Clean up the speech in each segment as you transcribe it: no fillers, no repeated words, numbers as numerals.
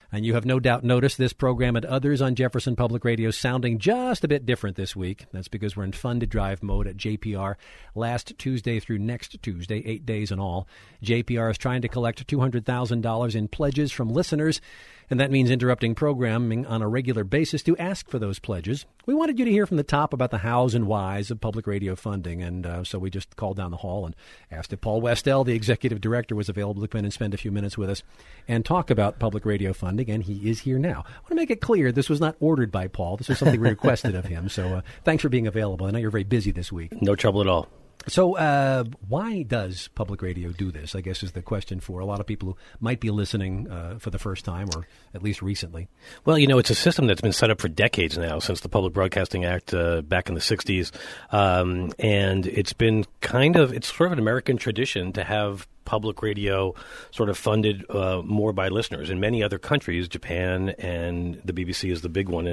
And you have no doubt noticed this program and others on Jefferson Public Radio sounding just a bit different this week. That's because we're in fund-to-drive mode at JPR last Tuesday through next Tuesday, 8 days in all. JPR is trying to collect $200,000 in pledges from listeners, and that means interrupting programming on a regular basis to ask for those pledges. We wanted you to hear from the top about the hows and whys of public radio funding, and so we just called down the hall and asked if Paul Westell, the executive director, was available to come in and spend a few minutes with us and talk about public radio funding, and he is here now. I want to make it clear this was not ordered by Paul. This was something we requested of him, so thanks for being available. I know you're very busy this week. No trouble at all. So why does public radio do this, I guess, is the question for a lot of people who might be listening for the first time or at least recently. Well, it's a system that's been set up for decades now, since the Public Broadcasting Act back in the 60s. And it's been it's sort of an American tradition to have public radio sort of funded more by listeners. In many other countries, Japan and the BBC is the big one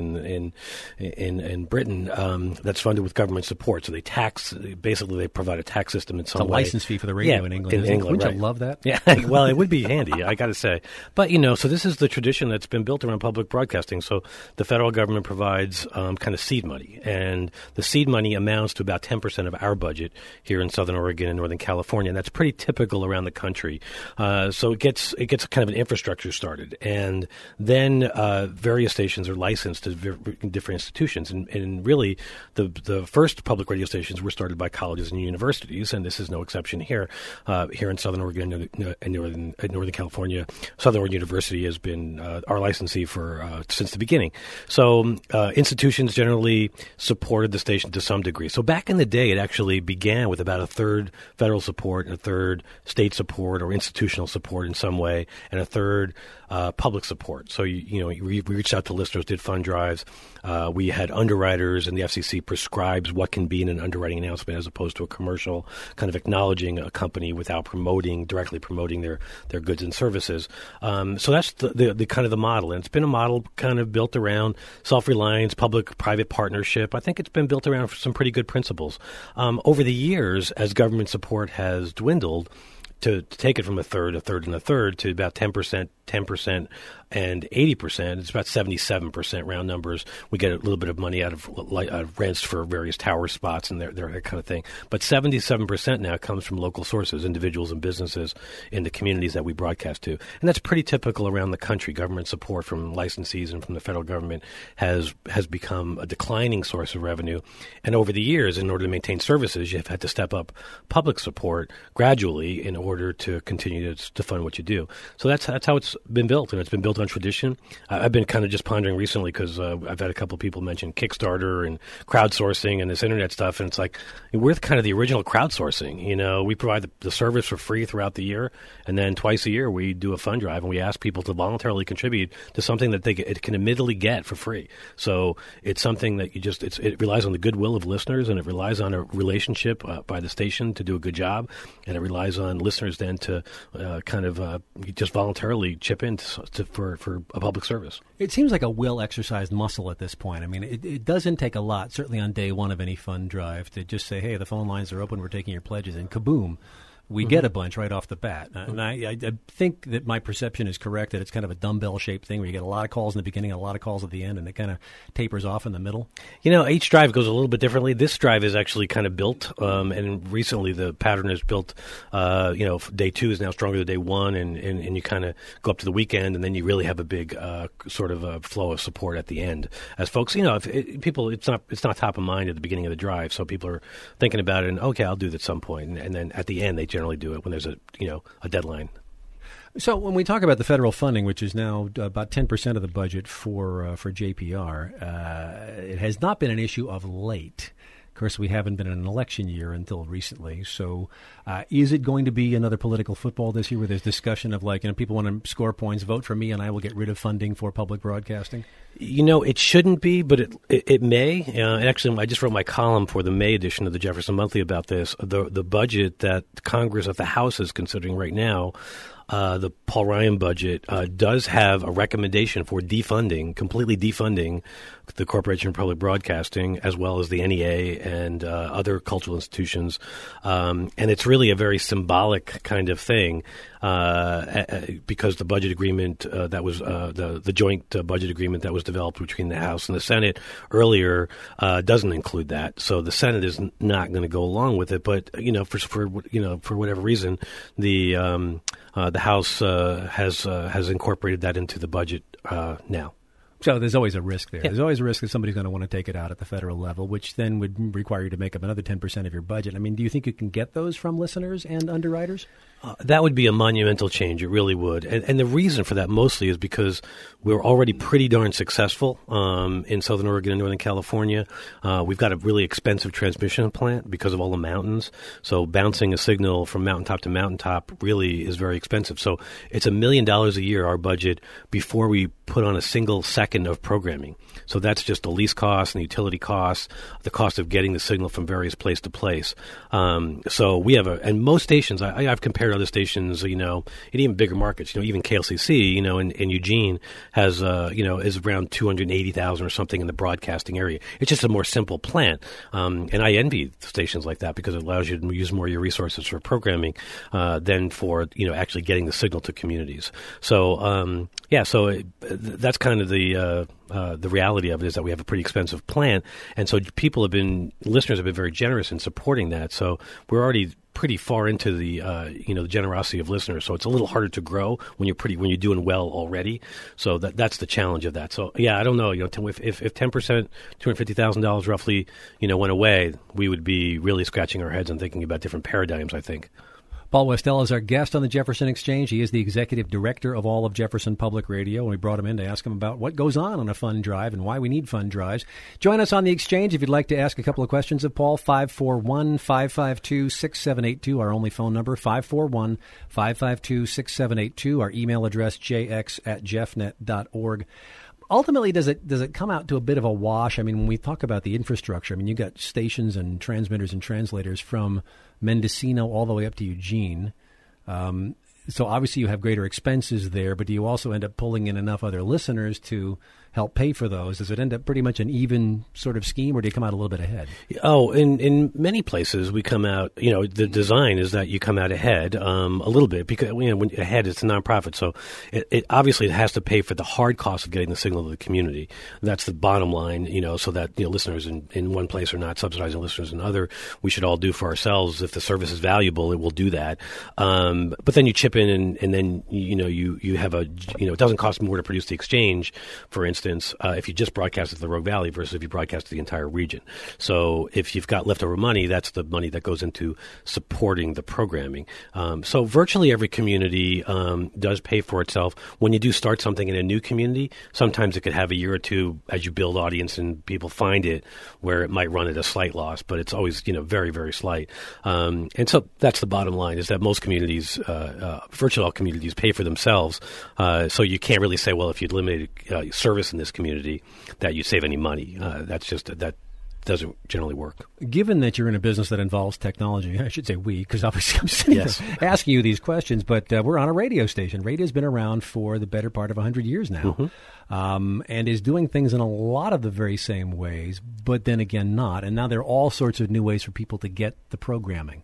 in Britain, that's funded with government support. So they provide a tax system in some way. It's a license fee for the radio in England. Wouldn't you love that? Yeah, well, it would be handy, I got to say. But, so this is the tradition that's been built around public broadcasting. So the federal government provides kind of seed money, and the seed money amounts to about 10% of our budget here in Southern Oregon and Northern California, and that's pretty typical around the country. So it gets kind of an infrastructure started, and then various stations are licensed to different institutions, and really the first public radio stations were started by colleges and universities, and this is no exception here. Here in Southern Oregon and Northern California, Southern Oregon University has been our licensee for since the beginning. So institutions generally supported the station to some degree. So back in the day, it actually began with about a third federal support and a third state support or institutional support in some way, and a third public support. So we reached out to listeners, did fund drives. We had underwriters, and the FCC prescribes what can be in an underwriting announcement as opposed to a commercial, kind of acknowledging a company without directly promoting their goods and services. So that's the kind of the model, and it's been a model kind of built around self-reliance, public-private partnership. I think it's been built around some pretty good principles. Over the years, as government support has dwindled, to take it from a third, and a third to about 10%, and 80%. It's about 77% round numbers. We get a little bit of money out of rents for various tower spots and that kind of thing. But 77% now comes from local sources, individuals and businesses in the communities that we broadcast to. And that's pretty typical around the country. Government support from licensees and from the federal government has become a declining source of revenue. And over the years, in order to maintain services, you've had to step up public support gradually in order to continue to fund what you do. So that's how it's been built, and it's been built on tradition. I've been kind of just pondering recently because I've had a couple of people mention Kickstarter and crowdsourcing and this internet stuff, and it's like we're kind of the original crowdsourcing. We provide the service for free throughout the year, and then twice a year we do a fund drive, and we ask people to voluntarily contribute to something that it can admittedly get for free. So it's something that it relies on the goodwill of listeners, and it relies on a relationship by the station to do a good job, and it relies on listeners then to just voluntarily chip in for a public service. It seems like a well-exercised muscle at this point. I mean, it doesn't take a lot, certainly on day one of any fund drive, to just say, hey, the phone lines are open, we're taking your pledges, and kaboom. We get a bunch right off the bat. And I think that my perception is correct, that it's kind of a dumbbell-shaped thing where you get a lot of calls in the beginning and a lot of calls at the end, and it kind of tapers off in the middle. Each drive goes a little bit differently. This drive is actually kind of built, and recently the pattern is built, day two is now stronger than day one, and you kind of go up to the weekend, and then you really have a big sort of a flow of support at the end. As folks, it's not top of mind at the beginning of the drive, so people are thinking about it, and okay, I'll do that at some point, and then at the end they generally do it when there's a deadline. So when we talk about the federal funding, which is now about 10% of the budget for JPR, it has not been an issue of late. Of course, we haven't been in an election year until recently. So is it going to be another political football this year where there's discussion of people want to score points, vote for me, and I will get rid of funding for public broadcasting? It shouldn't be, but it may. And actually, I just wrote my column for the May edition of the Jefferson Monthly about this. The budget that Congress, that the House is considering right now, the Paul Ryan budget does have a recommendation for completely defunding the Corporation for Public Broadcasting, as well as the NEA and other cultural institutions. And it's really a very symbolic kind of thing. because the budget agreement that was the joint budget agreement that was developed between the House and the Senate earlier doesn't include that. So the Senate is not going to go along with it. But for whatever reason, the House has incorporated that into the budget now. So there's always a risk there. Yeah. There's always a risk that somebody's going to want to take it out at the federal level, which then would require you to make up another 10% of your budget. I mean, do you think you can get those from listeners and underwriters? That would be a monumental change. It really would. And the reason for that mostly is because we're already pretty darn successful in Southern Oregon and Northern California. We've got a really expensive transmission plant because of all the mountains. So bouncing a signal from mountaintop to mountaintop really is very expensive. So it's $1 million a year, our budget, before we put on a single second of programming. So that's just the lease costs and the utility costs, the cost of getting the signal from various place to place. So we have and most stations, I've compared other stations, in even bigger markets, even KLCC, in Eugene has, is around 280,000 or something in the broadcasting area. It's just a more simple plant. And I envy stations like that because it allows you to use more of your resources for programming than for, actually getting the signal to communities. So, that's kind of the reality of it, is that we have a pretty expensive plant. And so listeners have been very generous in supporting that. So we're already pretty far into the the generosity of listeners. So it's a little harder to grow when you're doing well already. So that's the challenge of that. So yeah, I don't know. If 10%, $250,000 roughly, went away, we would be really scratching our heads and thinking about different paradigms, I think. Paul Westell is our guest on the Jefferson Exchange. He is the executive director of all of Jefferson Public Radio, and we brought him in to ask him about what goes on a fund drive and why we need fund drives. Join us on the Exchange if you'd like to ask a couple of questions of Paul. 541-552-6782, our only phone number, 541-552-6782, our email address, jx@jeffnet.org. Ultimately, does it come out to a bit of a wash? I mean, when we talk about the infrastructure, I mean, you've got stations and transmitters and translators from Mendocino all the way up to Eugene. So obviously you have greater expenses there, but do you also end up pulling in enough other listeners to help pay for those? Does it end up pretty much an even sort of scheme, or do you come out a little bit ahead? Oh, in many places we come out, the design is that you come out ahead a little bit because, when ahead it's a nonprofit. So it obviously it has to pay for the hard cost of getting the signal to the community. That's the bottom line, so that, listeners in one place are not subsidizing listeners in other. We should all do for ourselves. If the service is valuable, it will do that. But then you chip in and then, you have it doesn't cost more to produce the Exchange, for instance, if you just broadcast it to the Rogue Valley versus if you broadcast to the entire region. So if you've got leftover money, that's the money that goes into supporting the programming. So virtually every community does pay for itself. When you do start something in a new community, sometimes it could have a year or two as you build audience and people find it where it might run at a slight loss, but it's always, very, very slight. And so that's the bottom line, is that most communities, virtually all communities, pay for themselves. So you can't really say, well, if you'd limited service in this community, that you save any money. That doesn't generally work. Given that you're in a business that involves technology, I should say we, because obviously I'm sitting here asking you these questions, but we're on a radio station. Radio's been around for the better part of 100 years now, and is doing things in a lot of the very same ways, but then again not. And now there are all sorts of new ways for people to get the programming.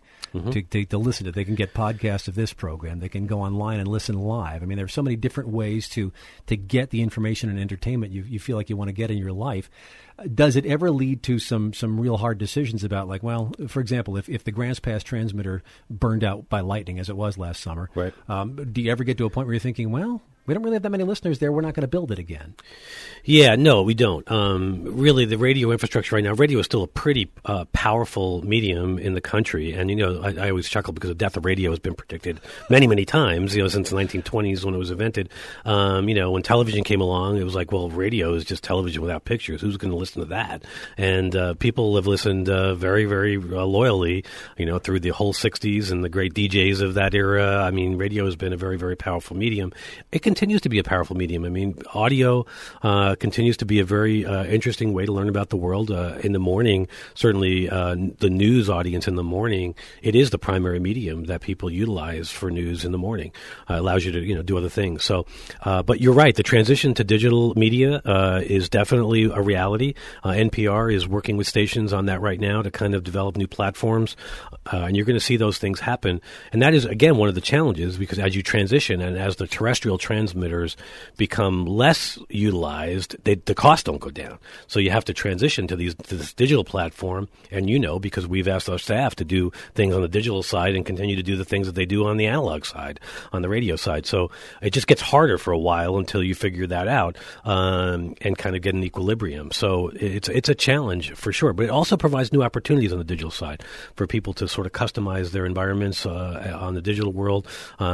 To listen to it. They can get podcasts of this program. They can go online and listen live. I mean, there are so many different ways to get the information and entertainment you feel like you want to get in your life. Does it ever lead to some real hard decisions about, like, well, for example, if the Grants Pass transmitter burned out by lightning, as it was last summer, right. Do you ever get to a point where you're thinking, well, we don't really have that many listeners there, we're not going to build it again? Yeah, no, we don't. Really, the radio infrastructure right now, radio is still a pretty powerful medium in the country. And, I always chuckle because the death of radio has been predicted many, many times, since the 1920s when it was invented. When television came along, it was like, well, radio is just television without pictures. Who's going to listen to that? And people have listened very, very loyally, through the whole 60s and the great DJs of that era. I mean, radio has been a very, very powerful medium. It can continues to be a powerful medium. I mean, audio continues to be a very interesting way to learn about the world. In the morning, certainly the news audience in the morning, it is the primary medium that people utilize for news in the morning. Allows you to do other things. So, but you're right. The transition to digital media is definitely a reality. NPR is working with stations on that right now to kind of develop new platforms, and you're going to see those things happen. And that is, again, one of the challenges, because as you transition and as the terrestrial transmitters become less utilized, the costs don't go down. So you have to transition to this digital platform, and because we've asked our staff to do things on the digital side and continue to do the things that they do on the analog side, on the radio side. So it just gets harder for a while until you figure that out and kind of get an equilibrium. So it's a challenge for sure, but it also provides new opportunities on the digital side for people to sort of customize their environments on the digital world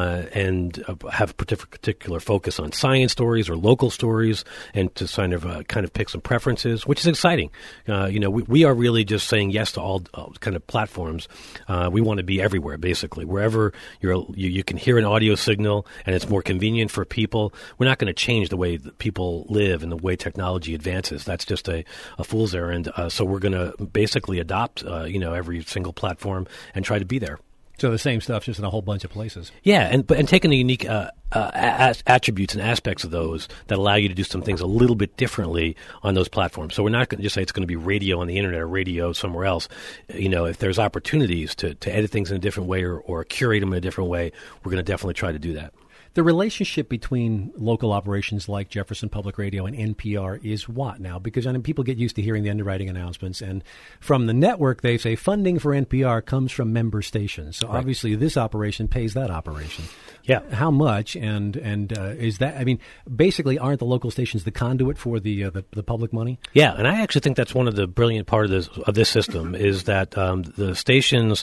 and have a particular focus on science stories or local stories, and to kind of pick some preferences, which is exciting. We are really just saying yes to all kind of platforms. We want to be everywhere, basically. Wherever you can hear an audio signal and it's more convenient for people, we're not going to change the way that people live and the way technology advances. That's just a fool's errand. So we're going to basically adopt, every single platform and try to be there. So the same stuff, just in a whole bunch of places. Yeah, and taking the unique attributes and aspects of those that allow you to do some things a little bit differently on those platforms. So we're not going to just say it's going to be radio on the internet or radio somewhere else. If there's opportunities to edit things in a different way or curate them in a different way, we're going to definitely try to do that. The relationship between local operations like Jefferson Public Radio and NPR is what now? Because people get used to hearing the underwriting announcements, and from the network they say funding for NPR comes from member stations. So obviously this operation pays that operation. Yeah. How much? And is that? I mean, basically, aren't the local stations the conduit for the public money? Yeah, and I actually think that's one of the brilliant part of this system is that the stations,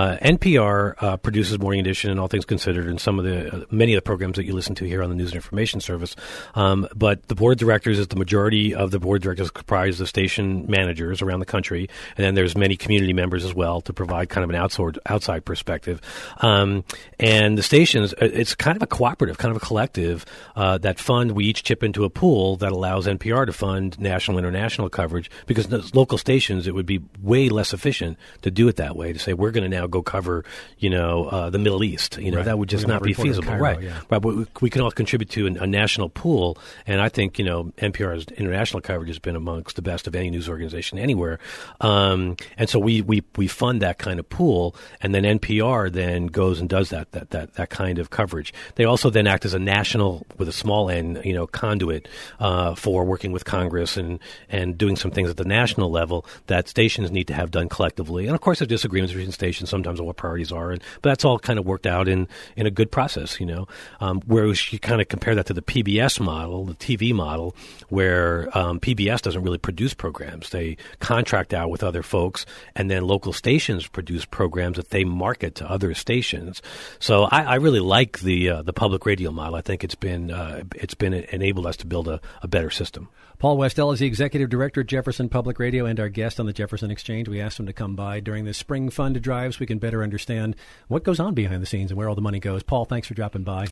NPR produces Morning Edition and All Things Considered, and many of the programs that you listen to here on the News and Information Service. But the board of directors is the majority of the board of directors comprised of station managers around the country, and then there's many community members as well to provide kind of an outside perspective. And the stations, it's kind of a cooperative, kind of a collective that fund. We each chip into a pool that allows NPR to fund national and international coverage, because those local stations, it would be way less efficient to do it that way, to say we're going to now go cover, the Middle East. Right. That would just not be feasible. Cairo, right. Yeah. Right. But we can all contribute to a national pool. And I think, NPR's international coverage has been amongst the best of any news organization anywhere. And so we fund that kind of pool, and then NPR then goes and does that kind of coverage. They also then act as a national, with a small n, conduit for working with Congress and doing some things at the national level that stations need to have done collectively. And of course, there's disagreements between stations sometimes on what priorities are, but that's all kind of worked out in a good process, whereas you kind of compare that to the PBS model, the TV model, where PBS doesn't really produce programs. They contract out with other folks, and then local stations produce programs that they market to other stations. So I really like the public radio model. I think it's been enabled us to build a better system. Paul Westell is the executive director at Jefferson Public Radio and our guest on the Jefferson Exchange. We asked him to come by during the spring fund drive so we can better understand what goes on behind the scenes and where all the money goes. Paul, thanks for dropping by.